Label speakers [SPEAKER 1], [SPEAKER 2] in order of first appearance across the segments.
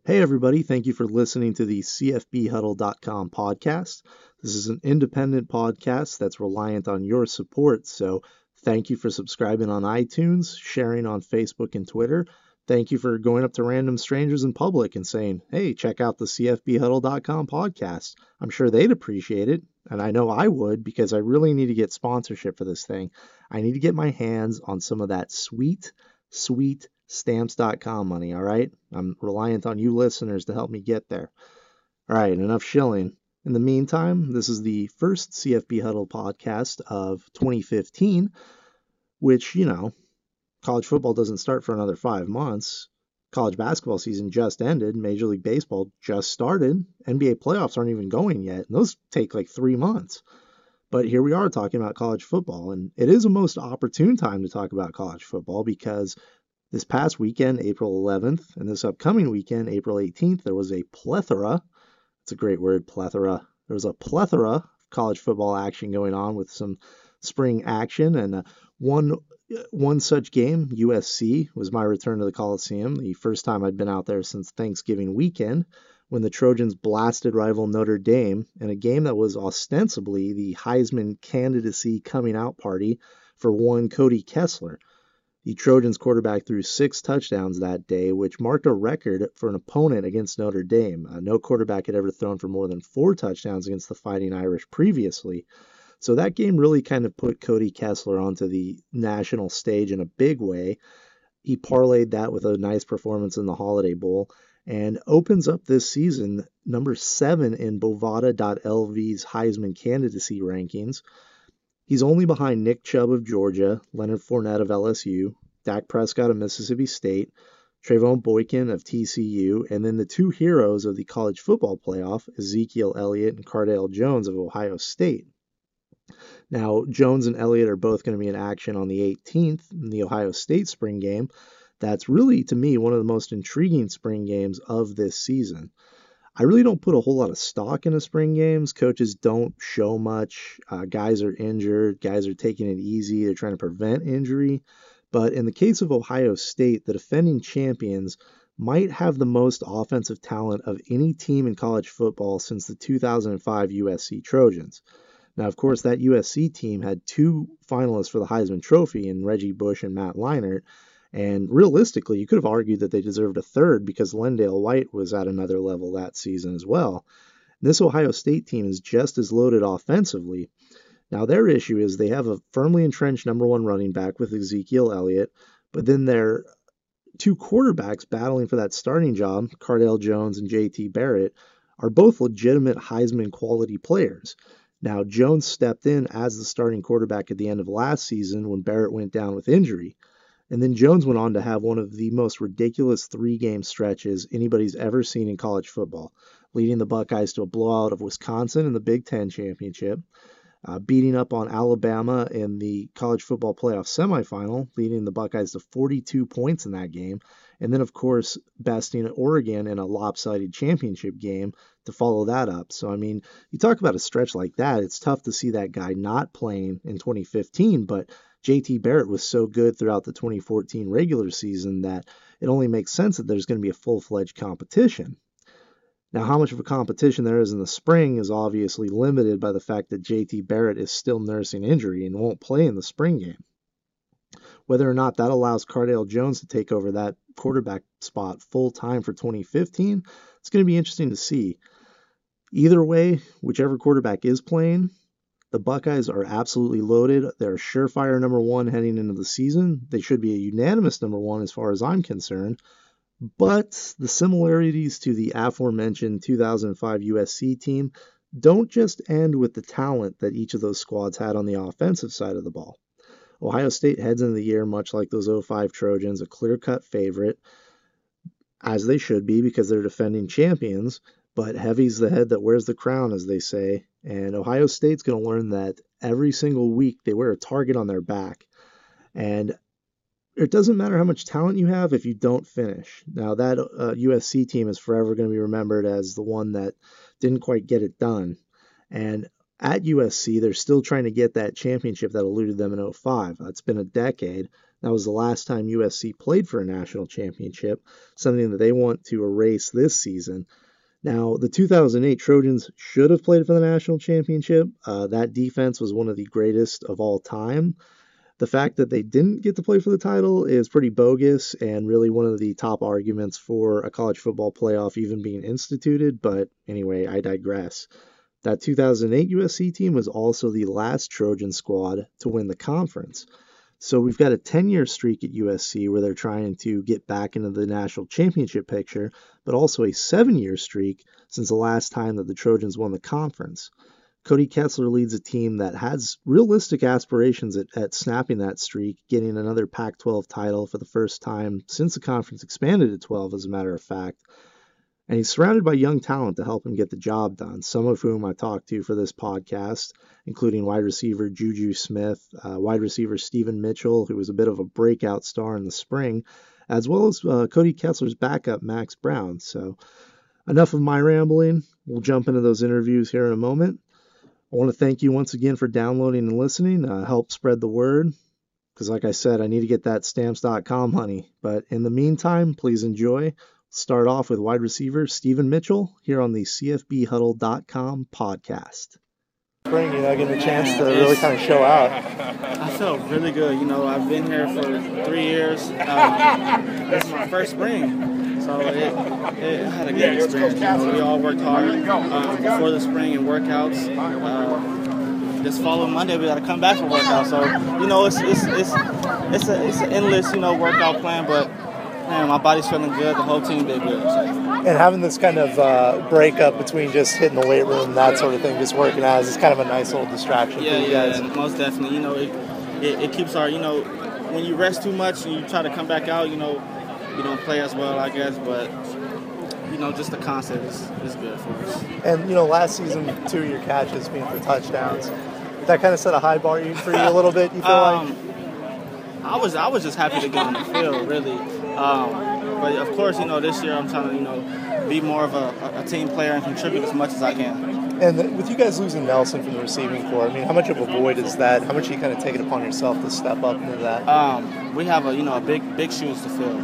[SPEAKER 1] Hey, everybody. Thank you for listening to the CFBHuddle.com podcast. This is an independent podcast that's reliant on your support. So thank you for subscribing on iTunes, sharing on Facebook and Twitter. Thank you for going up to random strangers in public and saying, hey, check out the CFBHuddle.com podcast. I'm sure they'd appreciate it. And I know I would because I really need to get sponsorship for this thing. I need to get my hands on some of that sweet, sweet stamps.com money, all right? I'm reliant on you listeners to help me get there. All right, enough shilling. In the meantime, this is the first CFB Huddle podcast of 2015, which, college football doesn't start for another 5 months. College basketball season just ended. Major League Baseball just started. NBA playoffs aren't even going yet. And those take like 3 months. But here we are talking about college football. And it is a most opportune time to talk about college football because this past weekend, April 11th, and this upcoming weekend, April 18th, there was a plethora. It's a great word, plethora. There was a plethora of college football action going on with some spring action, and one such game, USC, was my return to the Coliseum, the first time I'd been out there since Thanksgiving weekend, when the Trojans blasted rival Notre Dame in a game that was ostensibly the Heisman candidacy coming out party for one Cody Kessler. The Trojans quarterback threw 6 touchdowns that day, which marked a record for an opponent against Notre Dame. No quarterback had ever thrown for more than 4 touchdowns against the Fighting Irish previously. So that game really kind of put Cody Kessler onto the national stage in a big way. He parlayed that with a nice performance in the Holiday Bowl and opens up this season number 7 in Bovada.lv's Heisman candidacy rankings. He's only behind Nick Chubb of Georgia, Leonard Fournette of LSU, Dak Prescott of Mississippi State, Trayvon Boykin of TCU, and then the 2 heroes of the college football playoff, Ezekiel Elliott and Cardale Jones of Ohio State. Now, Jones and Elliott are both going to be in action on the 18th in the Ohio State spring game. That's really, to me, one of the most intriguing spring games of this season. I really don't put a whole lot of stock into spring games. Coaches don't show much. Guys are injured. Guys are taking it easy. They're trying to prevent injury. But in the case of Ohio State, the defending champions might have the most offensive talent of any team in college football since the 2005 USC Trojans. Now, of course, that USC team had 2 finalists for the Heisman Trophy in Reggie Bush and Matt Leinart. And realistically, you could have argued that they deserved a 3rd because LenDale White was at another level that season as well. This Ohio State team is just as loaded offensively. Now, their issue is they have a firmly entrenched number 1 running back with Ezekiel Elliott, but then their 2 quarterbacks battling for that starting job, Cardale Jones and JT Barrett, are both legitimate Heisman quality players. Now, Jones stepped in as the starting quarterback at the end of last season when Barrett went down with injury. And then Jones went on to have one of the most ridiculous 3-game stretches anybody's ever seen in college football, leading the Buckeyes to a blowout of Wisconsin in the Big Ten championship, beating up on Alabama in the college football playoff semifinal, leading the Buckeyes to 42 points in that game, and then, of course, besting Oregon in a lopsided championship game to follow that up. So, I mean, you talk about a stretch like that, it's tough to see that guy not playing in 2015, but JT Barrett was so good throughout the 2014 regular season that it only makes sense that there's going to be a full-fledged competition. Now, how much of a competition there is in the spring is obviously limited by the fact that JT Barrett is still nursing injury and won't play in the spring game. Whether or not that allows Cardale Jones to take over that quarterback spot full-time for 2015, it's going to be interesting to see. Either way, whichever quarterback is playing, the Buckeyes are absolutely loaded. They're a surefire number 1 heading into the season. They should be a unanimous number 1 as far as I'm concerned. But the similarities to the aforementioned 2005 USC team don't just end with the talent that each of those squads had on the offensive side of the ball. Ohio State heads into the year much like those 05 Trojans, a clear-cut favorite, as they should be because they're defending champions. But heavy's the head that wears the crown, as they say. And Ohio State's going to learn that every single week they wear a target on their back. And it doesn't matter how much talent you have if you don't finish. Now, that USC team is forever going to be remembered as the one that didn't quite get it done. And at USC, they're still trying to get that championship that eluded them in 05. It's been a decade. That was the last time USC played for a national championship, something that they want to erase this season. Now, the 2008 Trojans should have played for the national championship. That defense was one of the greatest of all time. The fact that they didn't get to play for the title is pretty bogus and really one of the top arguments for a college football playoff even being instituted. But anyway, I digress. That 2008 USC team was also the last Trojan squad to win the conference. So we've got a 10-year streak at USC where they're trying to get back into the national championship picture, but also a 7-year streak since the last time that the Trojans won the conference. Cody Kessler leads a team that has realistic aspirations at snapping that streak, getting another Pac-12 title for the first time since the conference expanded to 12, as a matter of fact. And he's surrounded by young talent to help him get the job done, some of whom I talked to for this podcast, including wide receiver Juju Smith, wide receiver Stephen Mitchell, who was a bit of a breakout star in the spring, as well as Cody Kessler's backup, Max Brown. So enough of my rambling. We'll jump into those interviews here in a moment. I want to thank you once again for downloading and listening. Help spread the word, because like I said, I need to get that Stamps.com money. But in the meantime, please enjoy. Start off with wide receiver Stephen Mitchell here on the CFBHuddle.com podcast. Spring, getting a chance to really kind of show out.
[SPEAKER 2] I felt really good. I've been here for 3 years. This is my first spring, so it had a good experience. We all worked hard before the spring and workouts. This following Monday, we got to come back for workouts. So it's an endless workout plan, but. Man, my body's feeling good. The whole team did good. So.
[SPEAKER 1] And having this kind of breakup between just hitting the weight room, that sort of thing, just working out, is kind of a nice little distraction for you guys.
[SPEAKER 2] Yeah, most definitely. It keeps our, when you rest too much and you try to come back out, you don't play as well, I guess. But, just the concept is good for us.
[SPEAKER 1] And, last season, 2 of your catches being for touchdowns. That kind of set a high bar for you a little bit, you feel like?
[SPEAKER 2] I was just happy to get on the field, really. But of course, this year I'm trying to, be more of a team player and contribute as much as I can.
[SPEAKER 1] And with you guys losing Nelson from the receiving corps, how much of a void is that? How much are you kind of taking upon yourself to step up into that?
[SPEAKER 2] We have a big shoes to fill.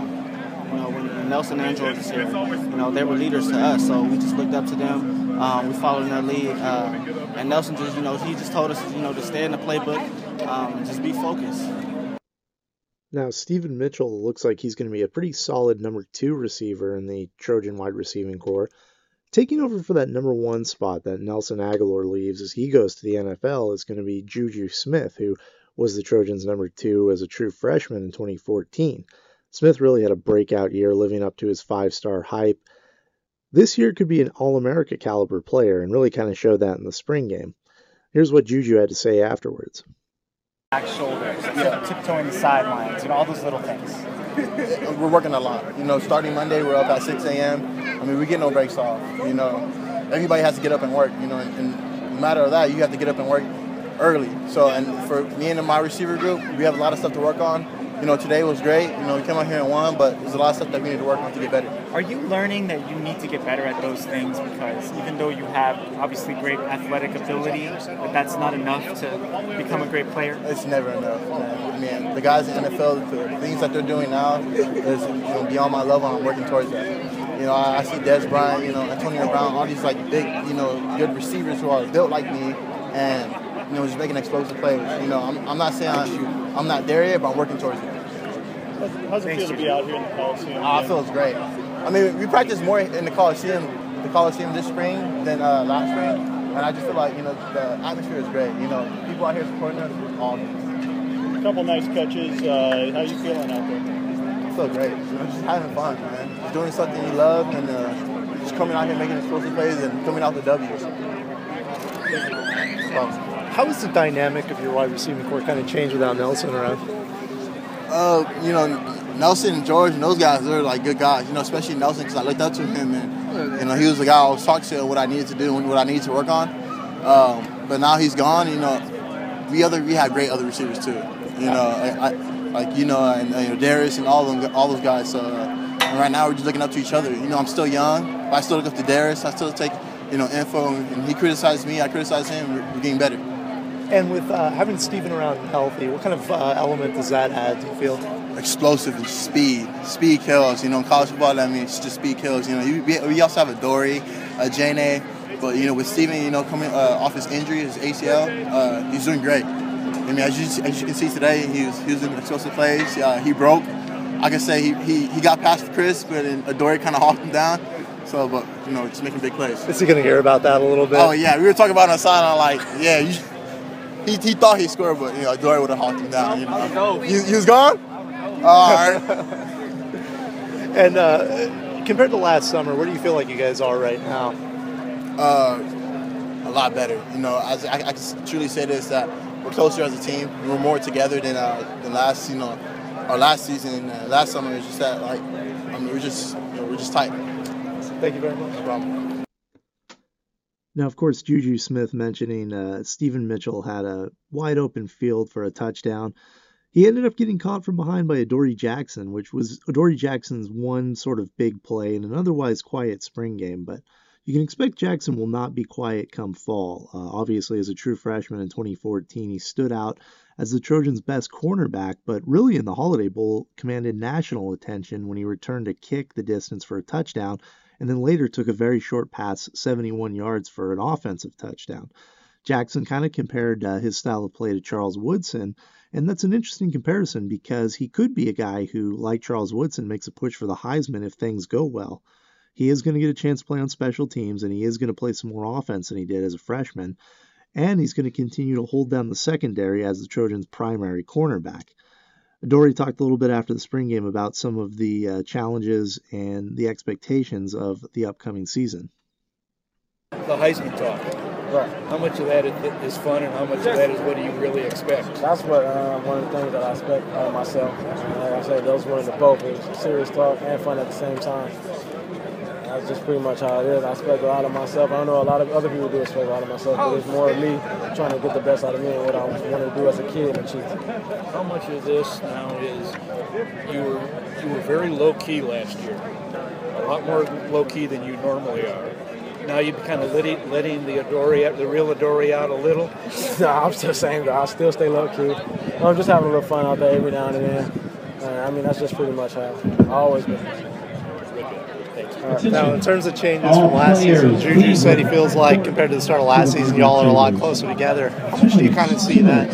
[SPEAKER 2] When Nelson and George was here, they were leaders to us, so we just looked up to them. We followed in their lead, and Nelson just, he just told us, to stay in the playbook, just be focused.
[SPEAKER 1] Now, Stephen Mitchell looks like he's going to be a pretty solid number 2 receiver in the Trojan wide receiving corps. Taking over for that number 1 spot that Nelson Agholor leaves as he goes to the NFL is going to be Juju Smith, who was the Trojans' number 2 as a true freshman in 2014. Smith really had a breakout year, living up to his 5-star hype. This year could be an All-America caliber player and really kind of showed that in the spring game. Here's what Juju had to say afterwards.
[SPEAKER 3] Back shoulders, tiptoeing the sidelines, all those little things.
[SPEAKER 4] We're working a lot. Starting Monday, we're up at 6 a.m. We get no breaks off. Everybody has to get up and work. And no matter of that, you have to get up and work early. So, and for me and my receiver group, we have a lot of stuff to work on. Today was great. We came out here and won, but there's a lot of stuff that we need to work on to get better.
[SPEAKER 3] Are you learning that you need to get better at those things because even though you have obviously great athletic ability, but that's not enough to become a great player?
[SPEAKER 4] It's never enough, man. The guys in the NFL, the things that they're doing now is beyond my level. I'm working towards that. I see Dez Bryant, Antonio Brown, all these big, good receivers who are built like me, and just making explosive plays. I'm not saying I'm not there yet, but I'm working towards it.
[SPEAKER 5] How's it feel to be out here in the Coliseum?
[SPEAKER 4] It feels great. We practice more in the Coliseum this spring than last spring, and I just feel like the atmosphere is great. People out here supporting us, awesome.
[SPEAKER 5] A couple nice catches. How you feeling out there?
[SPEAKER 4] I feel great. Just having fun, man. Just doing something you love, and just coming out here making explosive plays and coming out the W's.
[SPEAKER 1] How has the dynamic of your wide receiving corps kind of changed without Nelson around?
[SPEAKER 4] Nelson and George and those guys, they're good guys, especially Nelson because I looked up to him and he was the guy I was talking to what I needed to do and what I needed to work on. But now he's gone, we had great other receivers too. Darius and all those guys. So and right now we're just looking up to each other. I'm still young, but I still look up to Darius. I still take info, and he criticized me, I criticize him. We're getting better.
[SPEAKER 1] And with having Steven around healthy, what kind of element does that add, do you feel?
[SPEAKER 4] Explosive and speed. Speed kills. You know, in college football, that means just speed kills. You know, we also have a Dory, a Jane, but, you know, with Steven, you know, coming off his injury, his ACL, he's doing great. I mean, as you can see today, he was in explosive plays. He broke. I can say he got past Chris, but Adoree kind of hawked him down. So, but, you know, just making big plays.
[SPEAKER 1] Is he going to hear about that a little bit?
[SPEAKER 4] Oh, yeah. We were talking about it on the sideline, like, yeah, he thought he scored, but, you know, Adoree would have hawked him down. You know? He was gone? All right.
[SPEAKER 1] And compared to last summer, where do you feel like you guys are right now?
[SPEAKER 4] A lot better. You know, I can truly say this, that we're closer as a team. We're more together than last, you know, our last season. Last summer, it was just that, like, I mean, we're just tight.
[SPEAKER 1] Thank you very much.
[SPEAKER 4] No problem.
[SPEAKER 1] Now, of course, Juju Smith mentioning Steven Mitchell had a wide open field for a touchdown. He ended up getting caught from behind by Adoree Jackson, which was Adoree Jackson's one sort of big play in an otherwise quiet spring game. But you can expect Jackson will not be quiet come fall. Obviously, as a true freshman in 2014, he stood out as the Trojans' best cornerback, but really in the Holiday Bowl commanded national attention when he returned to kick the distance for a touchdown, and then later took a very short pass, 71 yards, for an offensive touchdown. Jackson kind of compared his style of play to Charles Woodson, and that's an interesting comparison because he could be a guy who, like Charles Woodson, makes a push for the Heisman if things go well. He is going to get a chance to play on special teams, and he is going to play some more offense than he did as a freshman, and he's going to continue to hold down the secondary as the Trojans' primary cornerback. Adoree talked a little bit after the spring game about some of the challenges and the expectations of the upcoming season.
[SPEAKER 6] The Heisman talk.
[SPEAKER 2] Right.
[SPEAKER 6] How much of that is fun and how much of that is what do you really expect?
[SPEAKER 2] That's what one of the things that I expect out of myself. Like I said, those were the both. It's serious talk and fun at the same time. That's just pretty much how it is. I expect a lot of myself. I don't know, a lot of other people do expect a lot of myself, but it's more of me trying to get the best out of me and what I wanted to do as a kid and achieve.
[SPEAKER 6] How much of this now is you were very low-key last year, a lot more low-key than you normally are. Now you're kind of letting the real Adoree out a little?
[SPEAKER 2] No, I'm still saying that. I'll still stay low-key. I'm just having a little fun out there every now and then. I mean, that's just pretty much how I've always been.
[SPEAKER 1] Now, in terms of changes from last season, Juju said he feels like, compared to the start of last season, y'all are a lot closer together. How much do you kind of see that?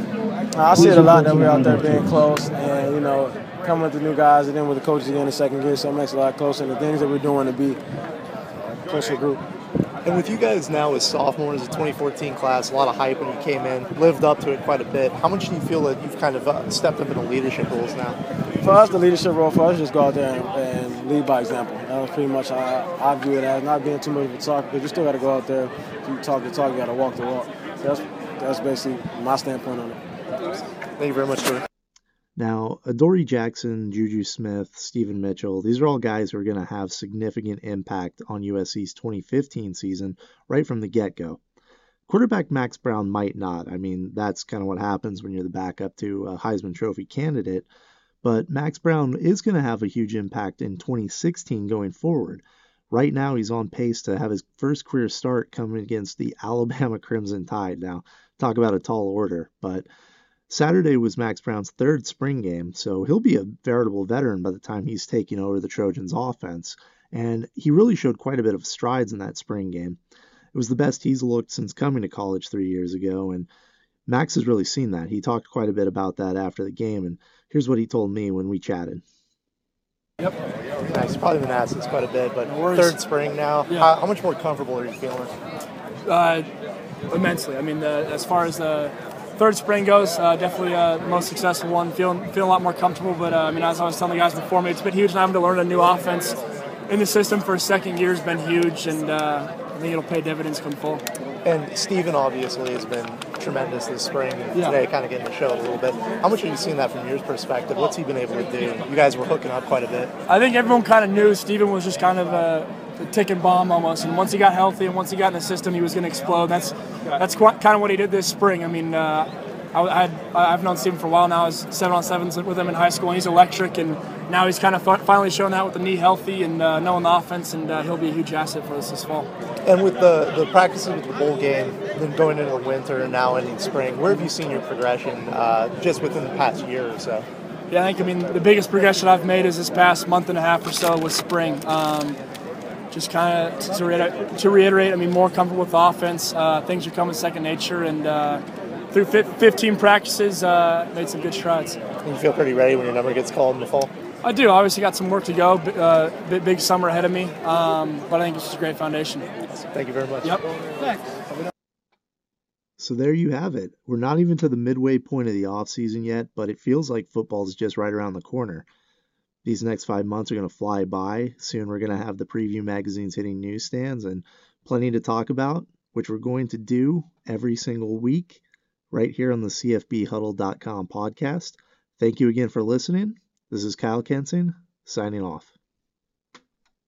[SPEAKER 2] I see it a lot that we're out there being close and, you know, coming with the new guys and then with the coaches again in the second gear, so it makes it a lot closer. And the things that we're doing to be a closer group.
[SPEAKER 1] And with you guys now as sophomores, the 2014 class, a lot of hype when you came in, lived up to it quite a bit. How much do you feel that you've kind of stepped up into leadership roles now?
[SPEAKER 2] For us, the leadership role for us is just go out there and lead by example. That was pretty much how I view it as, not being too much of a talker, because you still got to go out there, you talk the talk, you got to walk the walk. So that's basically my standpoint on it.
[SPEAKER 1] Thank you very much, Jordan. Now, Adoree Jackson, Juju Smith, Steven Mitchell, these are all guys who are going to have significant impact on USC's 2015 season right from the get-go. Quarterback Max Brown might not. I mean, that's kind of what happens when you're the backup to a Heisman Trophy candidate. But Max Brown is going to have a huge impact in 2016 going forward. Right now, he's on pace to have his first career start coming against the Alabama Crimson Tide. Now, talk about a tall order, but Saturday was Max Brown's third spring game, so he'll be a veritable veteran by the time he's taking over the Trojans' offense. And he really showed quite a bit of strides in that spring game. It was the best he's looked since coming to college 3 years ago, and Max has really seen that. He talked quite a bit about that after the game, and here's what he told me when we chatted.
[SPEAKER 7] Yep.
[SPEAKER 1] Nice. You've probably been asked this quite a bit, but third spring now,
[SPEAKER 7] Yeah.
[SPEAKER 1] how much more comfortable are you feeling?
[SPEAKER 7] Immensely. I mean, as far as the third spring goes, definitely the most successful one. Feeling a lot more comfortable, but I mean, as I was telling the guys before me, it's been huge, and having to learn a new offense in the system for a second year has been huge, and I think it'll pay dividends come fall.
[SPEAKER 1] And Steven obviously has been tremendous this spring, and today kind of getting to show it a little bit. How much have you seen that from your perspective? What's he been able to do? You guys were hooking up quite a bit.
[SPEAKER 7] I think everyone kind of knew Steven was just kind of a ticking bomb almost, and once he got healthy and once he got in the system, he was going to explode. That's kind of what he did this spring. I mean, I I've known Steven for a while now. I was 7-on-7s with him in high school, and he's electric. And now he's kind of finally shown that with the knee healthy and knowing the offense, and he'll be a huge asset for us this fall.
[SPEAKER 8] And with the practices with the bowl game, then going into the winter and now into spring, where have you seen your progression just within the past year or so?
[SPEAKER 7] Yeah, I mean, the biggest progression I've made is this past month and a half or so with spring. Just kind of to reiterate, I mean, more comfortable with the offense. Things are coming second nature, and through 15 practices, made some good strides.
[SPEAKER 8] And you feel pretty ready when your number gets called in the fall?
[SPEAKER 7] I do. Obviously got some work to go. Big summer ahead of me, but I think it's just a great foundation.
[SPEAKER 8] Thank you very much.
[SPEAKER 7] Yep. Thanks.
[SPEAKER 1] So there you have it. We're not even to the midway point of the offseason yet, but it feels like football is just right around the corner. These next 5 months are going to fly by. Soon we're going to have the preview magazines hitting newsstands and plenty to talk about, which we're going to do every single week right here on the CFBHuddle.com podcast. Thank you again for listening. This is Kyle Kensing, signing off.